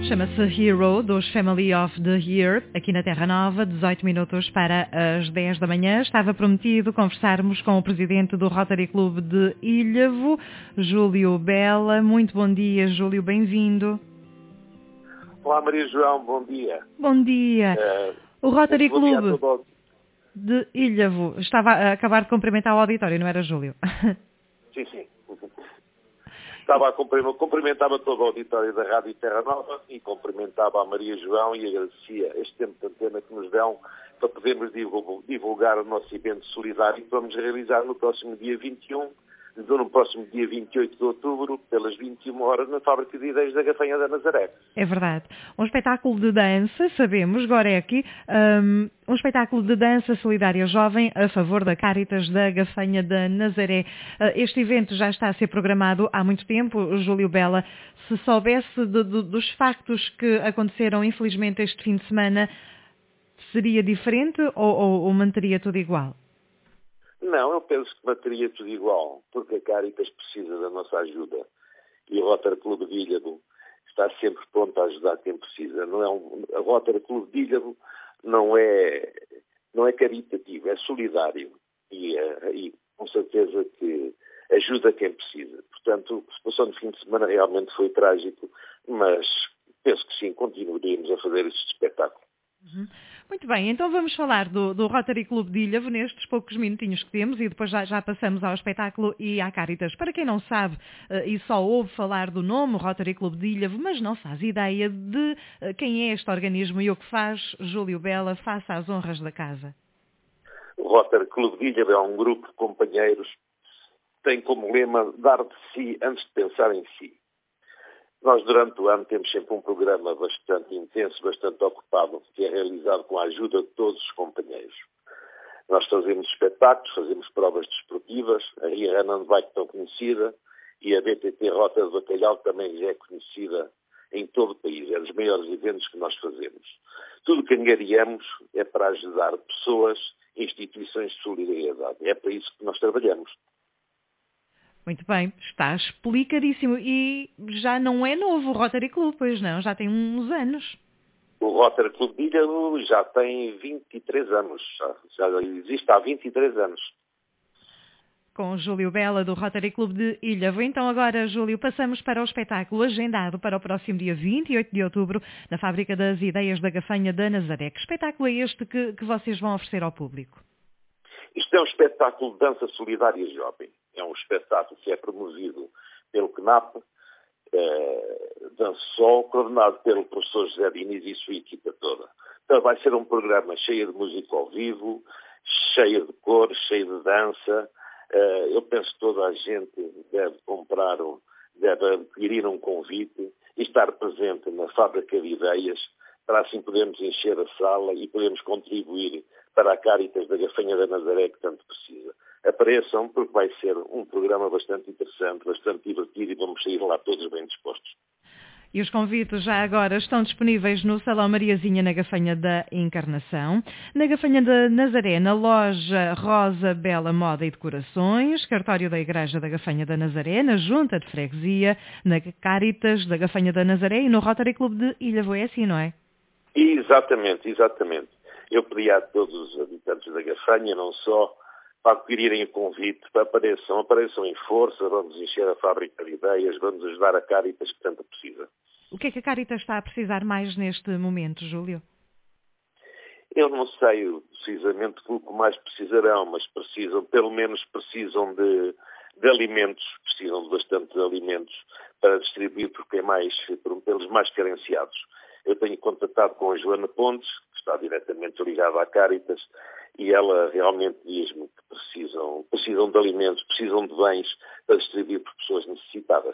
Chama-se Hero, dos Family of the Year, aqui na Terra Nova, 18 minutos para as 10 da manhã. Estava prometido conversarmos com o presidente do Rotary Club de Ilhavo, Júlio Bela. Muito bom dia, Júlio, bem-vindo. Olá, Maria João, bom dia. Bom dia. O Rotary Club de Ilhavo estava a acabar de cumprimentar o auditório, não era, Júlio? Sim, sim. Cumprimentava todo o auditório da Rádio Terra Nova e cumprimentava a Maria João e agradecia este tempo de antena que nos dão para podermos divulgar o nosso evento solidário que vamos realizar no próximo dia 28 de outubro, pelas 21 horas, na Fábrica de Ideias da Gafanha da Nazaré. É verdade. Um espetáculo de dança, sabemos, Goreki, um espetáculo de dança solidária jovem a favor da Cáritas da Gafanha da Nazaré. Este evento já está a ser programado há muito tempo, Júlio Bela. Se soubesse dos factos que aconteceram, infelizmente, este fim de semana, seria diferente ou manteria tudo igual? Não, eu penso que manteria tudo igual, porque a Cáritas precisa da nossa ajuda. E o Rotary Club de Ilhavo está sempre pronto a ajudar quem precisa. A Rotary Club de Ilhavo não é caritativo, é solidário. E com certeza que ajuda quem precisa. Portanto, a situação no fim de semana realmente foi trágico, mas penso que sim, continuaríamos a fazer este espetáculo. Uhum. Muito bem, então vamos falar do Rotary Club de Ilhavo nestes poucos minutinhos que temos e depois já passamos ao espetáculo e à Cáritas. Para quem não sabe e só ouve falar do nome Rotary Club de Ilhavo, mas não faz ideia de quem é este organismo e o que faz, Júlio Bela, faça as honras da casa. O Rotary Club de Ilhavo é um grupo de companheiros que tem como lema dar de si antes de pensar em si. Nós, durante o ano, temos sempre um programa bastante intenso, bastante ocupado, que é realizado com a ajuda de todos os companheiros. Nós fazemos espetáculos, fazemos provas desportivas, a Ria Renan Bike tão conhecida e a BTT Rota de Bacalhau também já é conhecida em todo o país. É dos maiores eventos que nós fazemos. Tudo que angariamos é para ajudar pessoas e instituições de solidariedade. É para isso que nós trabalhamos. Muito bem, está explicadíssimo. E já não é novo o Rotary Club, pois não? Já tem uns anos. O Rotary Club de Ilhavo já tem 23 anos. Já existe há 23 anos. Com Júlio Bela, do Rotary Club de Ilhavo. Então agora, Júlio, passamos para o espetáculo agendado para o próximo dia 28 de outubro, na Fábrica das Ideias da Gafanha da Nazaré. Que espetáculo é este que vocês vão oferecer ao público? Isto é um espetáculo de dança solidária jovem. É um espetáculo que é promovido pelo CNAP, Dança Sol, coordenado pelo professor José Diniz e sua equipa toda. Então vai ser um programa cheio de música ao vivo, cheio de cor, cheio de dança. Eu penso que toda a gente deve deve adquirir um convite e estar presente na Fábrica de Ideias, para assim podermos encher a sala e podermos contribuir para a Cáritas da Gafanha da Nazaré que tanto precisa. Apareçam, porque vai ser um programa bastante interessante, bastante divertido e vamos sair lá todos bem dispostos. E os convites já agora estão disponíveis no Salão Mariazinha, na Gafanha da Encarnação, na Gafanha da Nazaré, na loja Rosa Bela Moda e Decorações, cartório da Igreja da Gafanha da Nazaré, na Junta de Freguesia, na Cáritas da Gafanha da Nazaré e no Rotary Club de Ilhavo. É assim, não é? Exatamente. Eu pedi a todos os habitantes da Gafanha, não só, para adquirirem o convite, para apareçam em força, vamos encher a Fábrica de Ideias, vamos ajudar a Cáritas que tanto precisa. O que é que a Cáritas está a precisar mais neste momento, Júlio? Eu não sei precisamente o que mais precisarão, mas pelo menos precisam de alimentos, precisam de bastante alimentos para distribuir pelos mais carenciados. Eu tenho contatado com a Joana Pontes, que está diretamente ligada à Cáritas, e ela realmente diz-me que precisam de alimentos, precisam de bens para distribuir por pessoas necessitadas.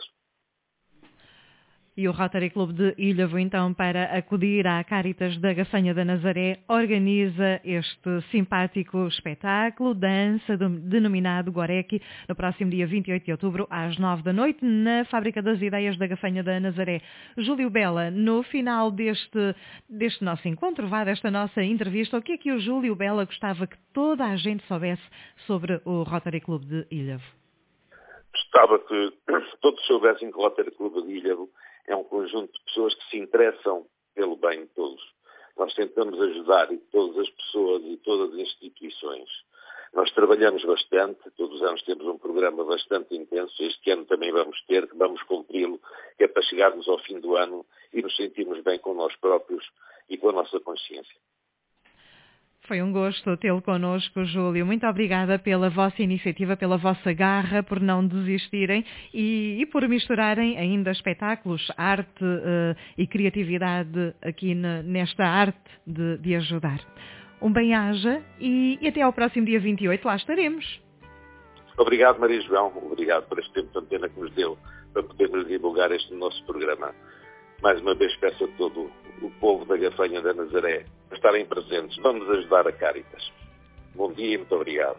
E o Rotary Club de Ilhavo, então, para acudir à Cáritas da Gafanha da Nazaré, organiza este simpático espetáculo, dança, denominado Goreki, no próximo dia 28 de outubro, às 9 da noite, na Fábrica das Ideias da Gafanha da Nazaré. Júlio Bela, no final deste nosso encontro, desta nossa entrevista, o que é que o Júlio Bela gostava que toda a gente soubesse sobre o Rotary Club de Ilhavo? Gostava que todos soubessem que o Rotary Club de Ilhavo é um conjunto conjunto de pessoas que se interessam pelo bem de todos. Nós tentamos ajudar todas as pessoas e todas as instituições. Nós trabalhamos bastante, todos os anos temos um programa bastante intenso, este ano também vamos cumpri-lo, que é para chegarmos ao fim do ano e nos sentirmos bem com nós próprios e com a nossa consciência. Foi um gosto tê-lo connosco, Júlio. Muito obrigada pela vossa iniciativa, pela vossa garra, por não desistirem e por misturarem ainda espetáculos, arte e criatividade aqui nesta arte de ajudar. Um bem-aja e até ao próximo dia 28, lá estaremos. Obrigado, Maria João. Obrigado por este tempo de antena que nos deu para podermos divulgar este nosso programa. Mais uma vez peço a todo o povo da Gafanha da Nazaré a estarem presentes. Vamos ajudar a Cáritas. Bom dia e muito obrigado.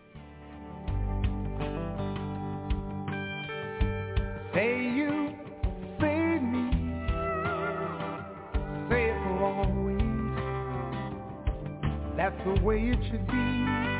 Say you, say me, say it for always. That's the way it should be.